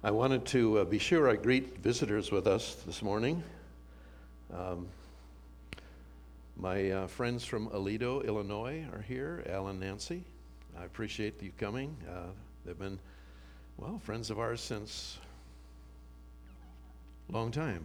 I wanted to be sure I greet visitors with us this morning. My friends from Aledo, Illinois are here, Al and Nancy. I appreciate you coming. They've been, friends of ours since a long time.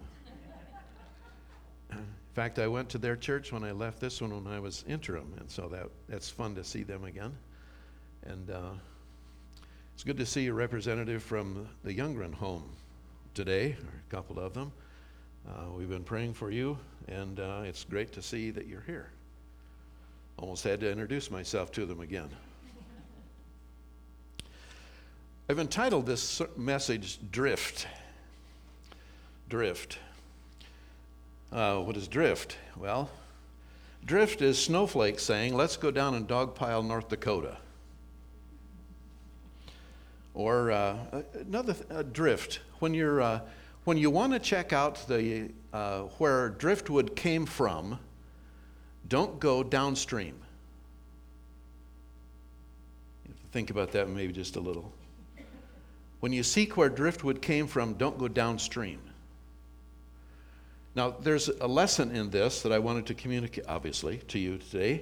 In fact, I went to their church when I left this one when I was interim, and so that's fun to see them again. And it's good to see a representative from the Youngren home today, or a couple of them. We've been praying for you, and it's great to see that you're here. Almost had to introduce myself to them again. I've entitled this message, Drift. Drift. What is drift? Well, drift is snowflake saying, let's go down and dogpile North Dakota. Or another drift. When you want to check out the where driftwood came from, don't go downstream. You have to think about that maybe just a little. When you seek where driftwood came from, don't go downstream. Now, there's a lesson in this that I wanted to communicate, obviously, to you today.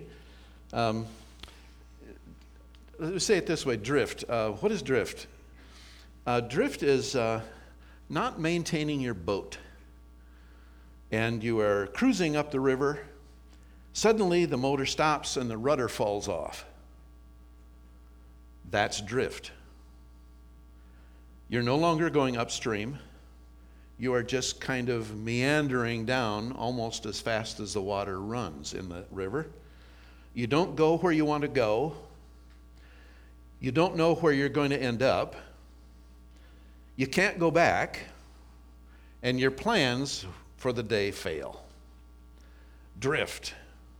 Let's say it this way, drift. What is drift? Drift is not maintaining your boat. And you are cruising up the river. Suddenly, the motor stops and the rudder falls off. That's drift. You're no longer going upstream. You are just kind of meandering down almost as fast as the water runs in the river. You don't go where you want to go. You don't know where you're going to end up. You can't go back, and your plans for the day fail. Drift.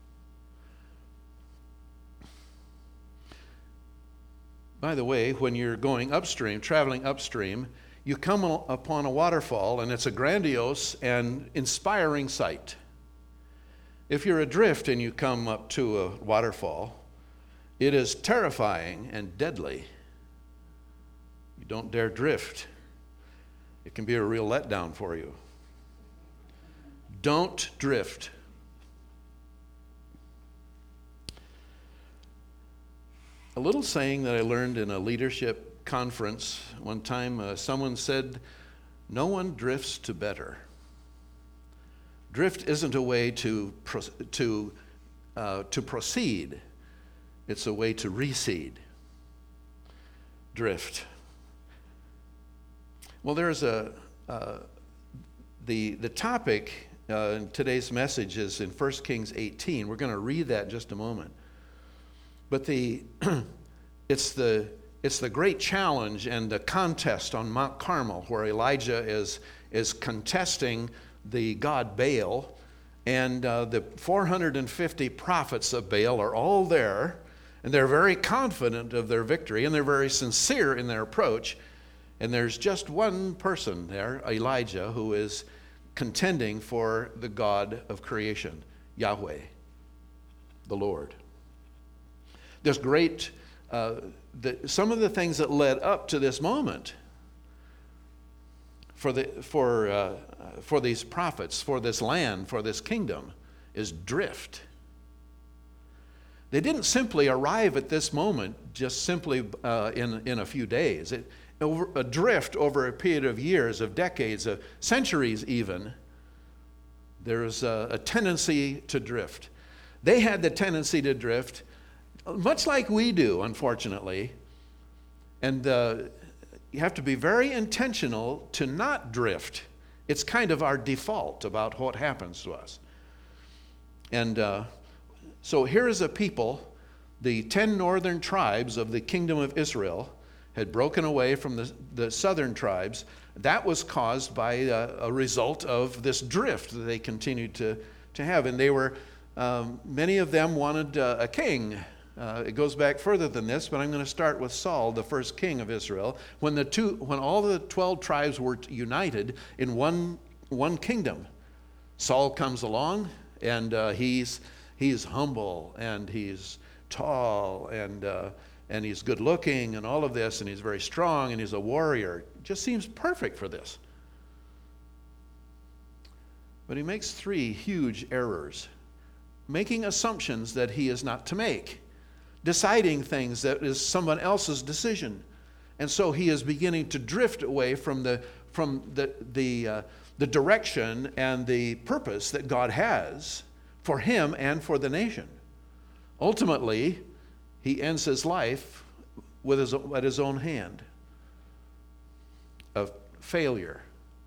By the way, when you're going upstream, traveling upstream, you come upon a waterfall, and it's a grandiose and inspiring sight. If you're adrift and you come up to a waterfall, it is terrifying and deadly. You don't dare drift. It can be a real letdown for you. Don't drift. A little saying that I learned in a leadership conference one time, someone said, "No one drifts to better." Drift isn't a way to proceed. It's a way to recede. Drift. Well, there's the topic in today's message is in 1 Kings 18. We're going to read that in just a moment. But it's the great challenge and the contest on Mount Carmel where Elijah is contesting the god Baal, and the 450 prophets of Baal are all there. And they're very confident of their victory, and they're very sincere in their approach. And there's just one person there, Elijah, who is contending for the God of creation, Yahweh, the Lord. There's great, some of the things that led up to this moment for these prophets, for this land, for this kingdom, is drift. They didn't simply arrive at this moment just simply in a few days. A drift over a period of years, of decades, of centuries even. There's a tendency to drift. They had the tendency to drift, much like we do, unfortunately. And you have to be very intentional to not drift. It's kind of our default about what happens to us. And so here is a people, the 10 northern tribes of the kingdom of Israel had broken away from the southern tribes. That was caused by a result of this drift that they continued to have. And they were, many of them wanted a king. It goes back further than this, but I'm going to start with Saul, the first king of Israel. When all the 12 tribes were united in one kingdom, Saul comes along, and he's humble, and he's tall, and and he's good looking and all of this, and he's very strong, and he's a warrior. It just seems perfect for this. But he makes 3 huge errors, making assumptions that he is not to make, deciding things that is someone else's decision. And so he is beginning to drift away from the direction and the purpose that God has for him and for the nation. Ultimately, he ends his life at his own hand, a failure.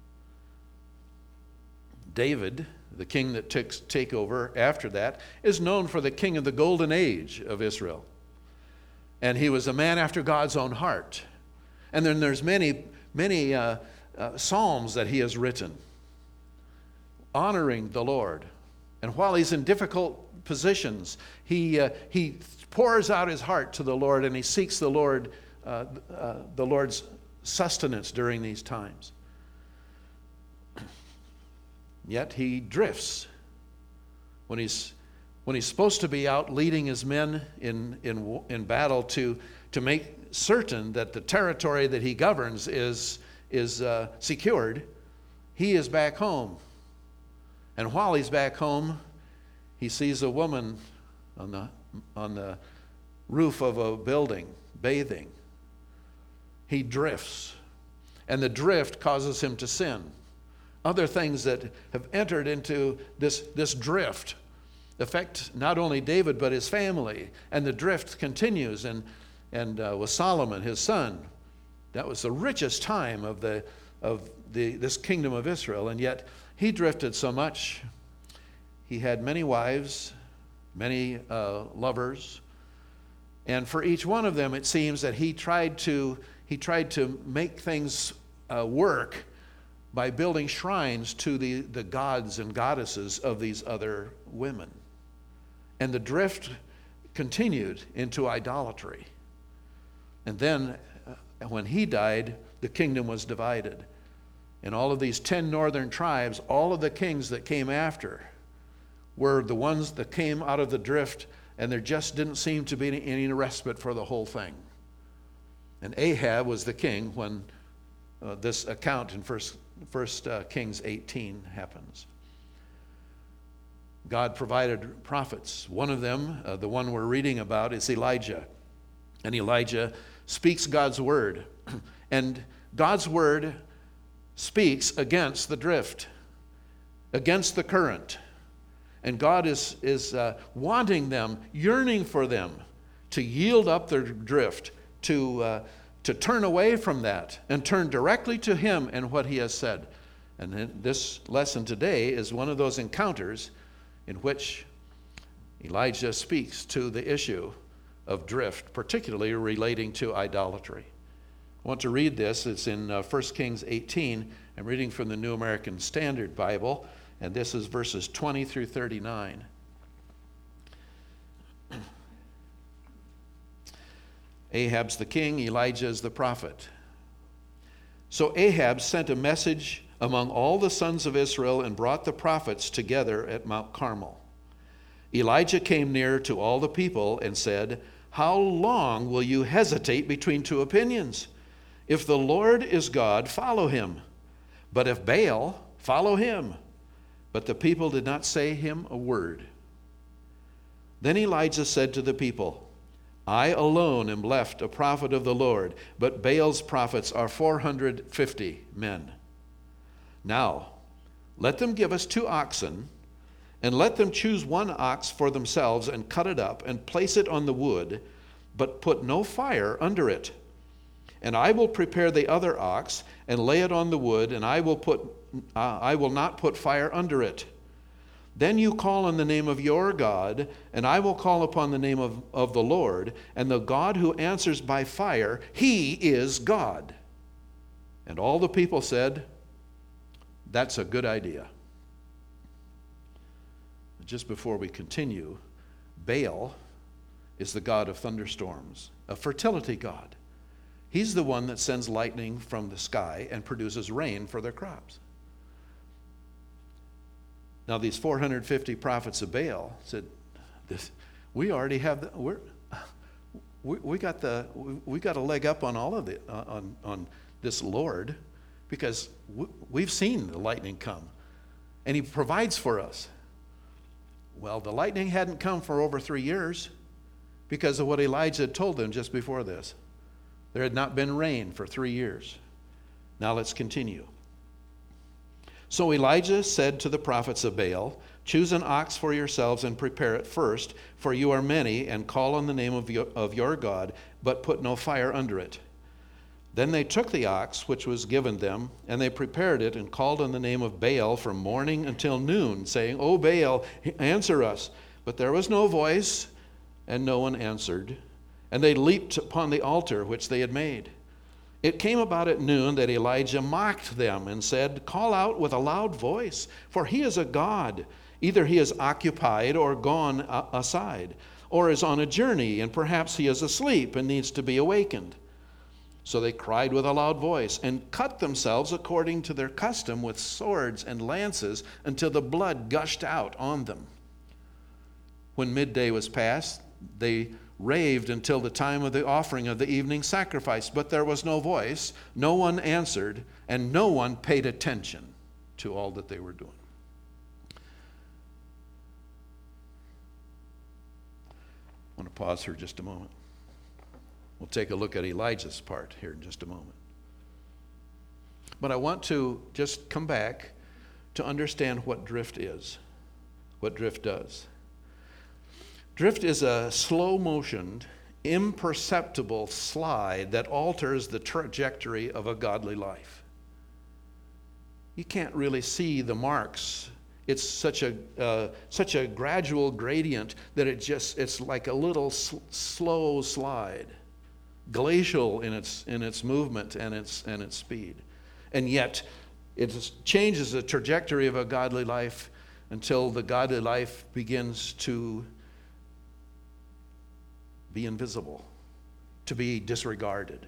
David, the king that take over after that, is known for the king of the golden age of Israel. And he was a man after God's own heart. And then there's many psalms that he has written, honoring the Lord. And while he's in difficult positions, he pours out his heart to the Lord, and he seeks the Lord's sustenance during these times. Yet he drifts when he's supposed to be out leading his men in battle to make certain that the territory that he governs is secured. He is back home, and while he's back home, he sees a woman on the roof of a building bathing. He drifts, and the drift causes him to sin. Other things that have entered into this drift affect not only David but his family, and the drift continues. And with Solomon, his son, that was the richest time of this kingdom of Israel, and yet he drifted so much. He had many wives, many lovers, and for each one of them, it seems that he tried to make things work by building shrines to the gods and goddesses of these other women. And the drift continued into idolatry. And then when he died, the kingdom was divided. And all of these 10 northern tribes, all of the kings that came after, were the ones that came out of the drift, and there just didn't seem to be any respite for the whole thing. And Ahab was the king when this account in First Kings 18 happens. God provided prophets. One of them, the one we're reading about, is Elijah. And Elijah speaks God's word. And God's word speaks against the drift, against the current. And God is wanting them, yearning for them to yield up their drift, to turn away from that and turn directly to him and what he has said. And this lesson today is one of those encounters in which Elijah speaks to the issue of drift, particularly relating to idolatry. I want to read this. It's in 1 Kings 18. I'm reading from the New American Standard Bible, and this is verses 20 through 39. Ahab's the king, Elijah is the prophet. So Ahab sent a message among all the sons of Israel and brought the prophets together at Mount Carmel. Elijah came near to all the people and said, "How long will you hesitate between 2 opinions? If the Lord is God, follow him. But if Baal, follow him." But the people did not say him a word. Then Elijah said to the people, "I alone am left a prophet of the Lord, but Baal's prophets are 450 men. Now, let them give us 2 oxen, and let them choose 1 ox for themselves and cut it up and place it on the wood, but put no fire under it. And I will prepare the other ox and lay it on the wood, and I will not put fire under it. Then you call on the name of your God, and I will call upon the name of the Lord, and the God who answers by fire, he is God." And all the people said, "That's a good idea." Just before we continue, Baal is the god of thunderstorms, a fertility god. He's the one that sends lightning from the sky and produces rain for their crops. Now, these 450 prophets of Baal said, "We already have we're we got a leg up on all of the on this Lord, because we've seen the lightning come, and He provides for us. Well, the lightning hadn't come for over 3 years because of what Elijah had told them just before this. There had not been rain for 3 years. Now let's continue. So Elijah said to the prophets of Baal, "Choose an ox for yourselves and prepare it first, for you are many, and call on the name of your God, but put no fire under it." Then they took the ox which was given them, and they prepared it and called on the name of Baal from morning until noon, saying, "O Baal, answer us." But there was no voice, and no one answered. And they leaped upon the altar which they had made. It came about at noon that Elijah mocked them and said, "Call out with a loud voice, for he is a god. Either he is occupied or gone aside, or is on a journey, and perhaps he is asleep and needs to be awakened." So they cried with a loud voice and cut themselves according to their custom with swords and lances until the blood gushed out on them. When midday was past, they raved until the time of the offering of the evening sacrifice, but there was no voice, no one answered, and no one paid attention to all that they were doing. I want to pause for just a moment. We'll take a look at Elijah's part here in just a moment. But I want to just come back to understand what drift is, what drift does. Drift is a slow-motioned, imperceptible slide that alters the trajectory of a godly life. You can't really see the marks. It's such a gradual gradient that it's like a little slow slide, glacial in its movement and its speed, and yet it changes the trajectory of a godly life until the godly life begins to be invisible, to be disregarded.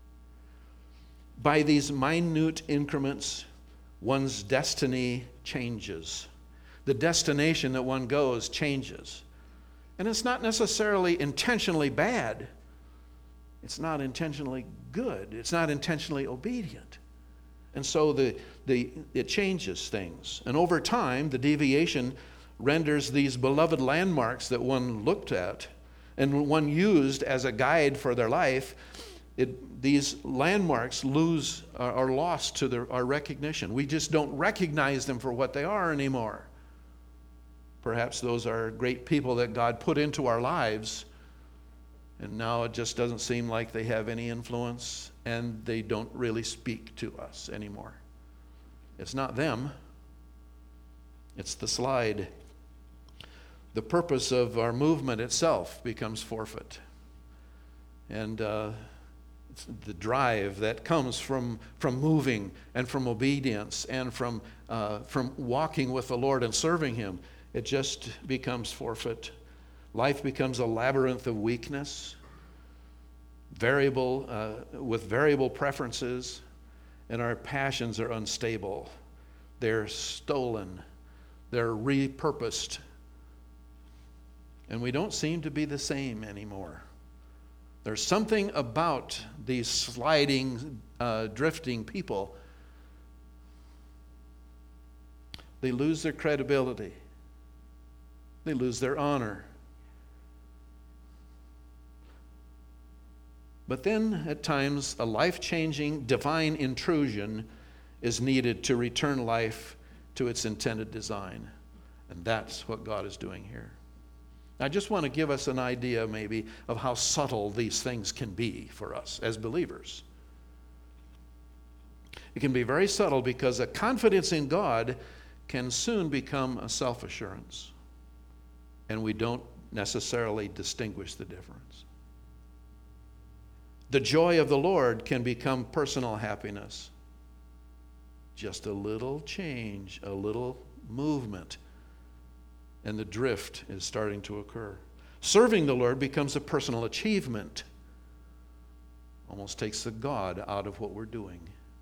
By these minute increments, one's destiny changes. The destination that one goes changes. And it's not necessarily intentionally bad. It's not intentionally good. It's not intentionally obedient. And so it changes things. And over time, the deviation renders these beloved landmarks that one looked at and one used as a guide for their life, these landmarks are lost to our recognition. We just don't recognize them for what they are anymore. Perhaps those are great people that God put into our lives, and now it just doesn't seem like they have any influence, and they don't really speak to us anymore. It's not them. It's the slide. The purpose of our movement itself becomes forfeit. And the drive that comes from moving and from obedience and from walking with the Lord and serving Him, it just becomes forfeit. Life becomes a labyrinth of weakness, with variable preferences, and our passions are unstable. They're stolen. They're repurposed. And we don't seem to be the same anymore. There's something about these sliding, drifting people. They lose their credibility. They lose their honor. But then, at times, a life-changing divine intrusion is needed to return life to its intended design. And that's what God is doing here. I just want to give us an idea, maybe, of how subtle these things can be for us as believers. It can be very subtle because a confidence in God can soon become a self-assurance, and we don't necessarily distinguish the difference. The joy of the Lord can become personal happiness. Just a little change, a little movement, and the drift is starting to occur. Serving the Lord becomes a personal achievement. Almost takes the God out of what we're doing.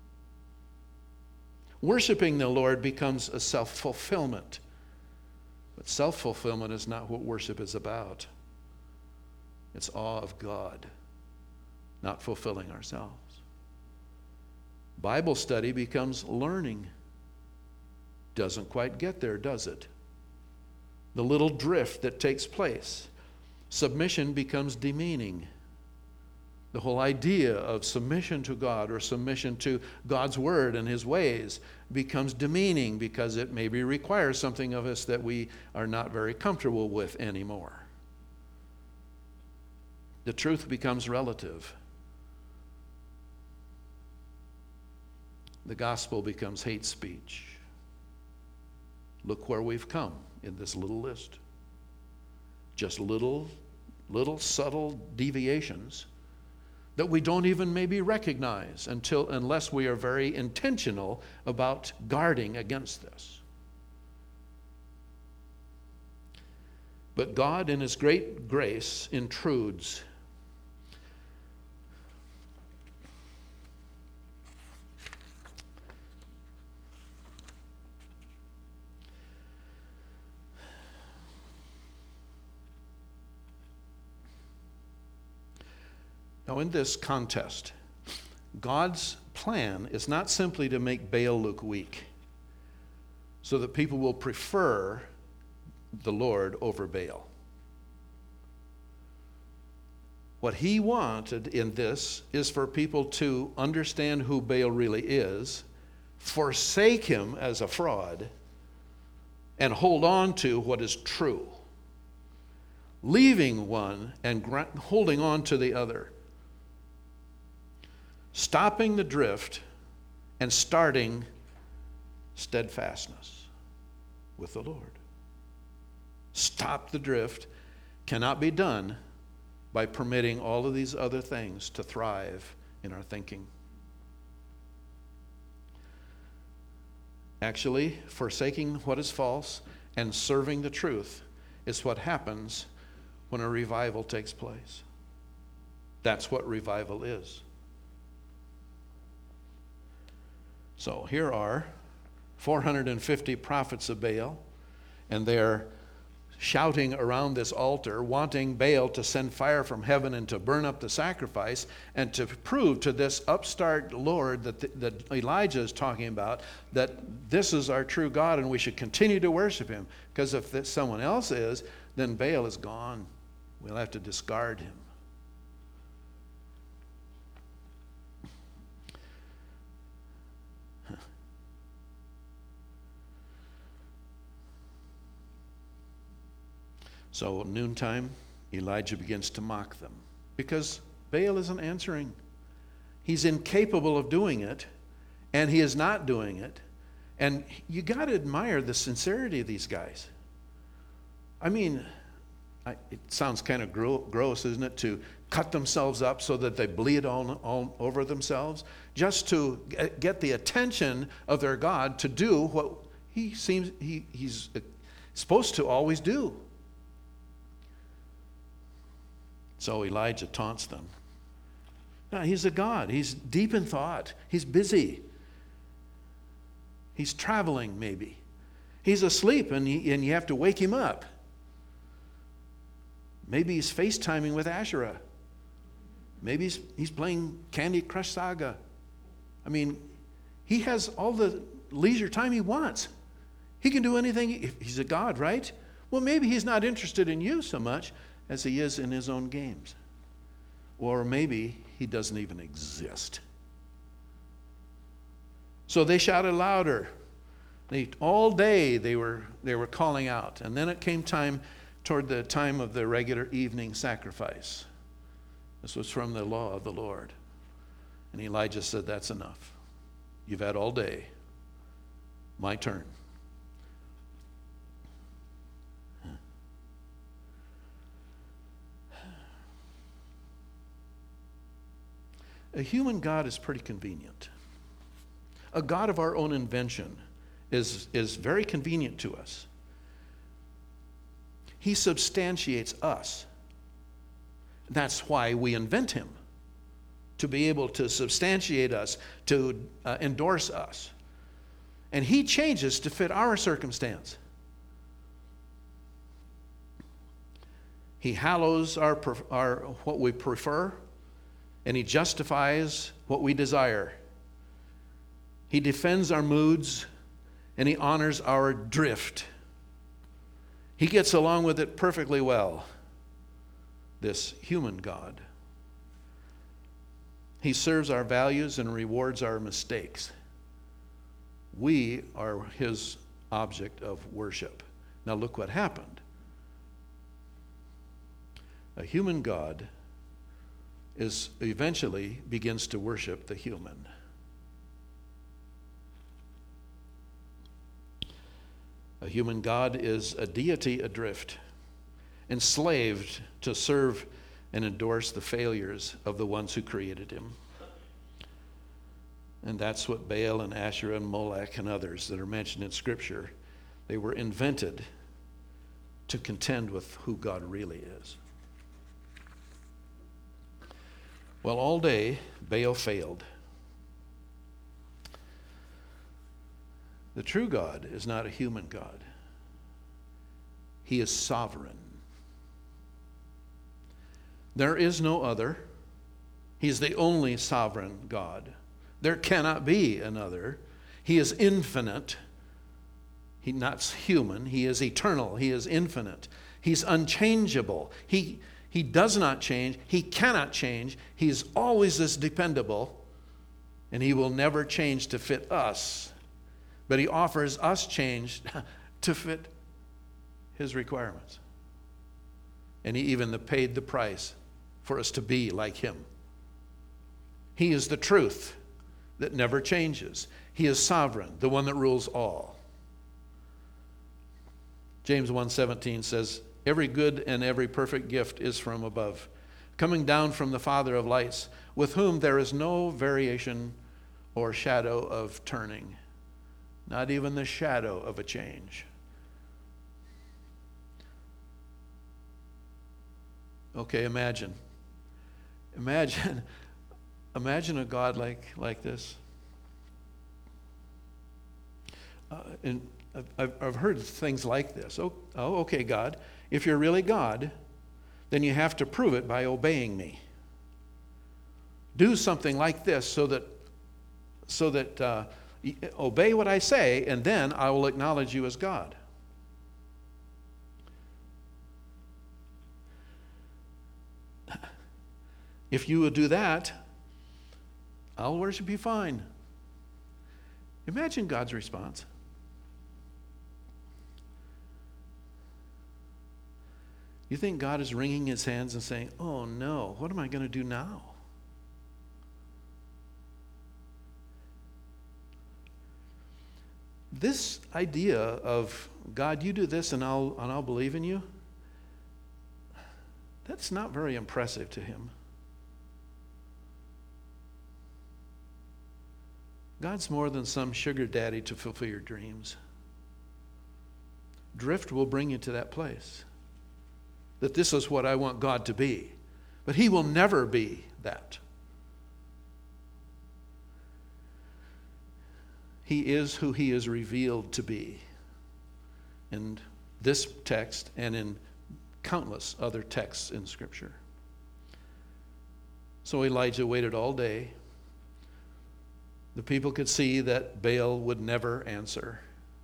Worshiping the Lord becomes a self-fulfillment. But self-fulfillment is not what worship is about. It's awe of God, not fulfilling ourselves. Bible study becomes learning. Doesn't quite get there, does it? The little drift that takes place. Submission becomes demeaning. The whole idea of submission to God or submission to God's word and his ways becomes demeaning because it maybe requires something of us that we are not very comfortable with anymore. The truth becomes relative. The gospel becomes hate speech. Look where we've come in this little list. Just little subtle deviations that we don't even maybe recognize unless we are very intentional about guarding against this. But God, in his great grace, intrudes. Now, in this contest, God's plan is not simply to make Baal look weak so that people will prefer the Lord over Baal. What he wanted in this is for people to understand who Baal really is, forsake him as a fraud, and hold on to what is true, leaving one and holding on to the other. Stopping the drift and starting steadfastness with the Lord. Stop the drift cannot be done by permitting all of these other things to thrive in our thinking. Actually, forsaking what is false and serving the truth is what happens when a revival takes place. That's what revival is. So here are 450 prophets of Baal, and they're shouting around this altar, wanting Baal to send fire from heaven and to burn up the sacrifice, and to prove to this upstart Lord that Elijah is talking about that this is our true God and we should continue to worship him. Because if someone else is, then Baal is gone. We'll have to discard him. So noontime, Elijah begins to mock them because Baal isn't answering. He's incapable of doing it, and he is not doing it. And you got to admire the sincerity of these guys. I mean, it sounds kind of gross, isn't it, to cut themselves up so that they bleed all over themselves, just to get the attention of their God to do what he seems he's supposed to always do. So Elijah taunts them. No, he's a God. He's deep in thought. He's busy. He's traveling, maybe. He's asleep, and you have to wake him up. Maybe he's FaceTiming with Asherah. Maybe he's playing Candy Crush Saga. I mean, he has all the leisure time he wants. He can do anything. He's a God, right? Well, maybe he's not interested in you so much as he is in his own games. Or maybe he doesn't even exist. So they shouted louder. All day they were calling out. And then it came time toward the time of the regular evening sacrifice. This was from the law of the Lord. And Elijah said, that's enough. You've had all day. My turn. A human God is pretty convenient. A God of our own invention is very convenient to us. He substantiates us. That's why we invent him, to be able to substantiate us, to endorse us. And he changes to fit our circumstance. He hallows our what we prefer, and he justifies what we desire. He defends our moods, and he honors our drift. He gets along with it perfectly well, this human God. He serves our values and rewards our mistakes. We are his object of worship. Now look what happened. A human God eventually begins to worship the human. A human God is a deity adrift, enslaved to serve and endorse the failures of the ones who created him. And that's what Baal and Asherah and Molech and others that are mentioned in Scripture, they were invented to contend with who God really is. Well, all day, Baal failed. The true God is not a human God. He is sovereign. There is no other. He's the only sovereign God. There cannot be another. He is infinite. He's not human. He is eternal. He is infinite. He's unchangeable. He does not change. He cannot change. He's always as dependable, and he will never change to fit us. But he offers us change to fit his requirements. And he even paid the price for us to be like him. He is the truth that never changes. He is sovereign, the one that rules all. James 1:17 says, "Every good and every perfect gift is from above, coming down from the Father of lights, with whom there is no variation or shadow of turning." Not even the shadow of a change. Okay, imagine a God like this. And I've heard things like this. Okay, God, if you're really God, then you have to prove it by obeying me. Do something like this so that obey what I say, and then I will acknowledge you as God. If you will do that, I'll worship you fine. Imagine God's response. You think God is wringing his hands and saying, "Oh no, what am I going to do now?" This idea of, God, you do this and I'll believe in you, that's not very impressive to him. God's more than some sugar daddy to fulfill your dreams. Drift will bring you to that place, that this is what I want God to be. But he will never be that. He is who he is revealed to be in this text and in countless other texts in Scripture. So Elijah waited all day. The people could see that Baal would never answer.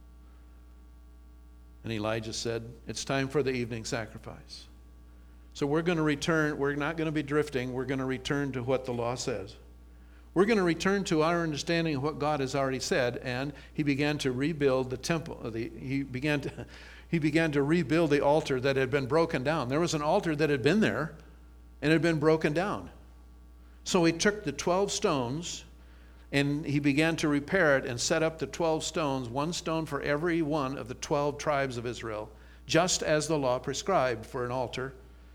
And Elijah said, "It's time for the evening sacrifice." So we're going to return. We're not going to be drifting. We're going to return to what the law says. We're going to return to our understanding of what God has already said, and he began to rebuild the temple. He began to rebuild the altar that had been broken down. There was an altar that had been there and had been broken down. So he took the 12 stones and he began to repair it and set up the 12 stones, one stone for every one of the 12 tribes of Israel, just as the law prescribed for an altar.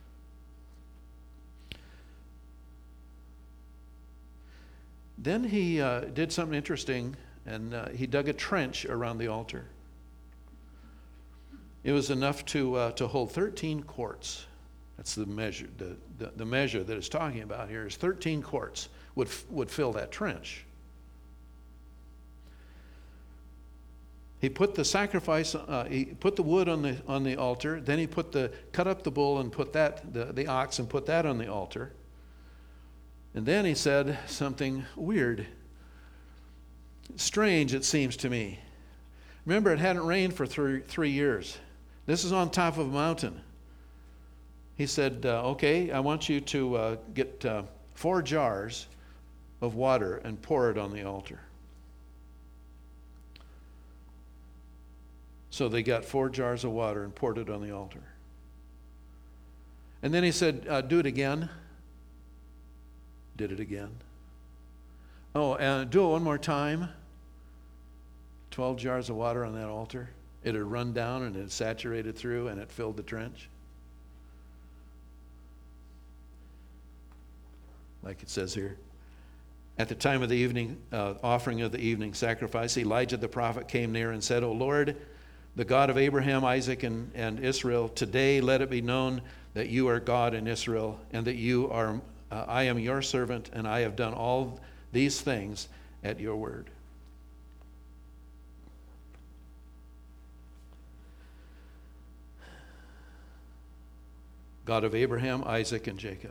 Then he did something interesting, and he dug a trench around the altar. It was enough to hold 13 quarts. That's the measure. The measure that it's talking about here is 13 quarts would fill that trench. He put the sacrifice, he put the wood on the altar. Then he cut up the bull and put the ox and put that on the altar. And then he said something weird. Strange, it seems to me. Remember, it hadn't rained for 3 years. This is on top of a mountain. He said, okay, I want you to get 4 jars of water and pour it on the altar. So they got 4 jars of water and poured it on the altar. And then he said, do it again. Did it again. Oh, and do it one more time. 12 jars of water on that altar. It had run down and it had saturated through and it filled the trench. Like it says here. At the time of the evening offering of the evening sacrifice, Elijah the prophet came near and said, O Lord, the God of Abraham, Isaac, and Israel, today let it be known that you are God in Israel, and that I am your servant, and I have done all these things at your word. God of Abraham, Isaac, and Jacob.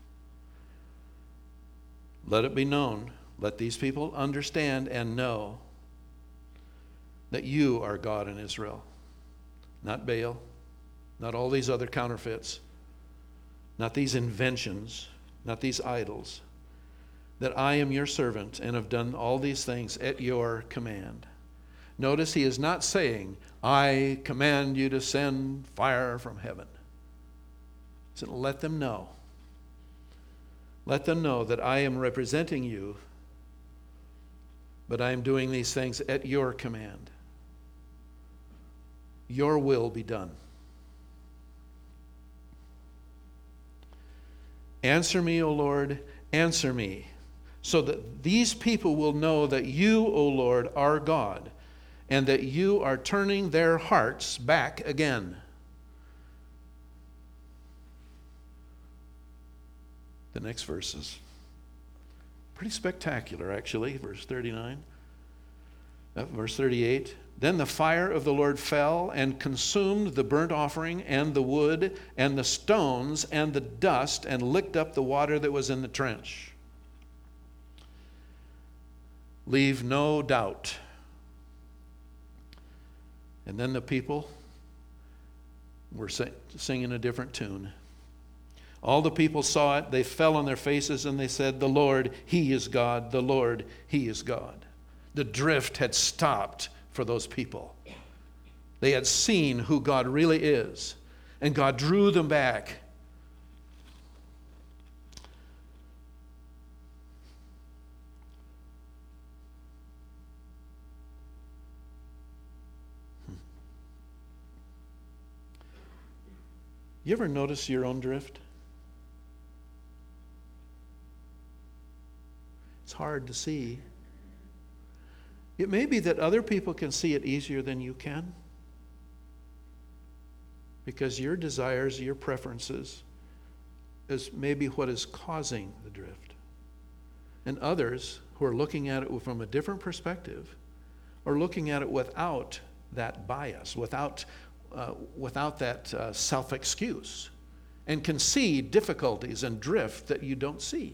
Let it be known, let these people understand and know that you are God in Israel. Not Baal, not all these other counterfeits, not these inventions, not these idols. That I am your servant and have done all these things at your command. Notice he is not saying, I command you to send fire from heaven. He said, let them know. Let them know that I am representing you, but I am doing these things at your command. Your will be done. Answer me, O Lord, answer me, so that these people will know that you, O Lord, are God, and that you are turning their hearts back again. The next verse is pretty spectacular, actually. Verse 39. Verse 38. Then the fire of the Lord fell and consumed the burnt offering and the wood and the stones and the dust and licked up the water that was in the trench. Leave no doubt. And then the people were singing a different tune. All the people saw it. They fell on their faces and they said, the Lord, He is God. The Lord, He is God. The drift had stopped for those people. They had seen who God really is, and God drew them back. You ever notice your own drift? It's hard to see. It may be that other people can see it easier than you can, because your desires, your preferences is maybe what is causing the drift. And others who are looking at it from a different perspective are looking at it without that bias, without that self-excuse, and can see difficulties and drift that you don't see.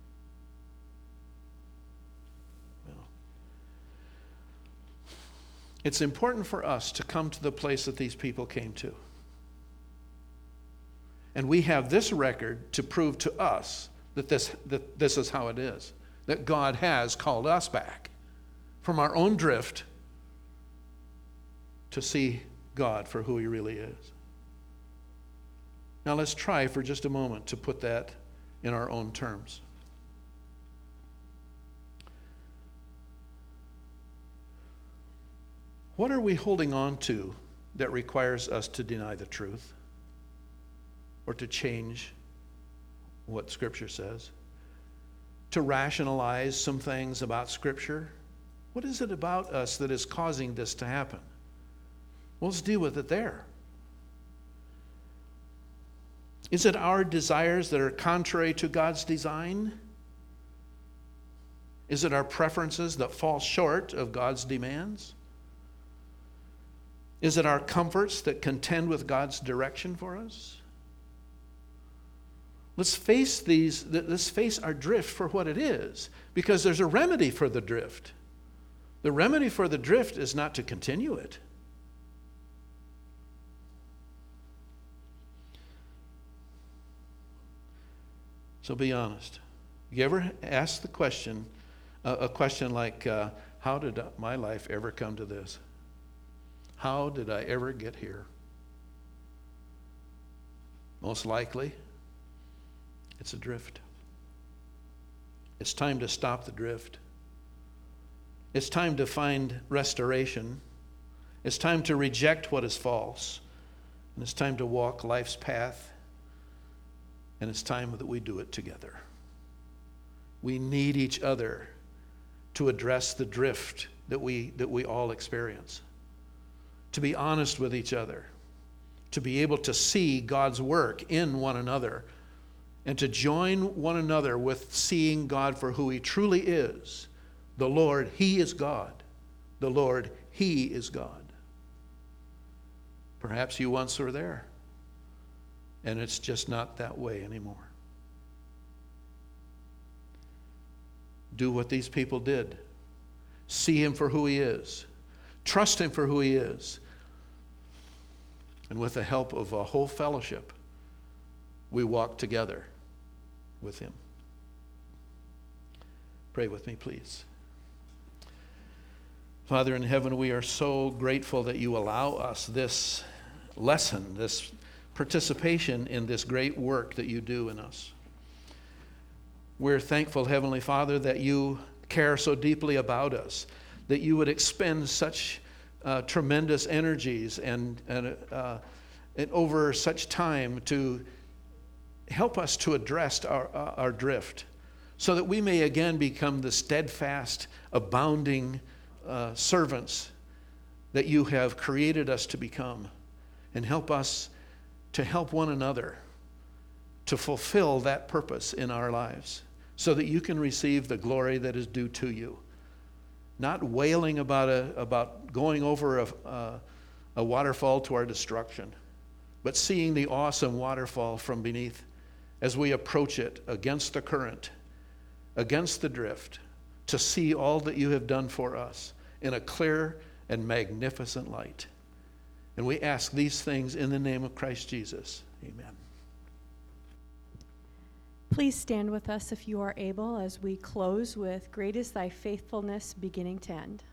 It's important for us to come to the place that these people came to. And we have this record to prove to us that this is how it is. That God has called us back from our own drift to see God for who He really is. Now let's try for just a moment to put that in our own terms. What are we holding on to that requires us to deny the truth or to change what Scripture says? To rationalize some things about Scripture? What is it about us that is causing this to happen? Well, let's deal with it there. Is it our desires that are contrary to God's design? Is it our preferences that fall short of God's demands? Is it our comforts that contend with God's direction for us? Let's face our drift for what it is, because there's a remedy for the drift. The remedy for the drift is not to continue it. So be honest. You ever ask the question, a question like, how did my life ever come to this? How did I ever get here? Most likely, it's a drift. It's time to stop the drift. It's time to find restoration. It's time to reject what is false. And it's time to walk life's path. And it's time that we do it together. We need each other to address the drift that we all experience. To be honest with each other. To be able to see God's work in one another. And to join one another with seeing God for who He truly is. The Lord, He is God. The Lord, He is God. Perhaps you once were there, and it's just not that way anymore. Do what these people did. See Him for who He is. Trust Him for who He is. And with the help of a whole fellowship, we walk together with Him. Pray with me, please. Father in heaven, we are so grateful that you allow us this lesson, this participation in this great work that you do in us. We're thankful, Heavenly Father, that you care so deeply about us, that you would expend such tremendous energies and over such time to help us to address our drift, so that we may again become the steadfast, abounding servants that you have created us to become, and help us to help one another to fulfill that purpose in our lives, so that you can receive the glory that is due to you. Not wailing about going over a waterfall to our destruction, but seeing the awesome waterfall from beneath as we approach it against the current, against the drift, to see all that you have done for us in a clear and magnificent light. And we ask these things in the name of Christ Jesus. Amen. Please stand with us if you are able as we close with "Great is thy faithfulness," beginning to end.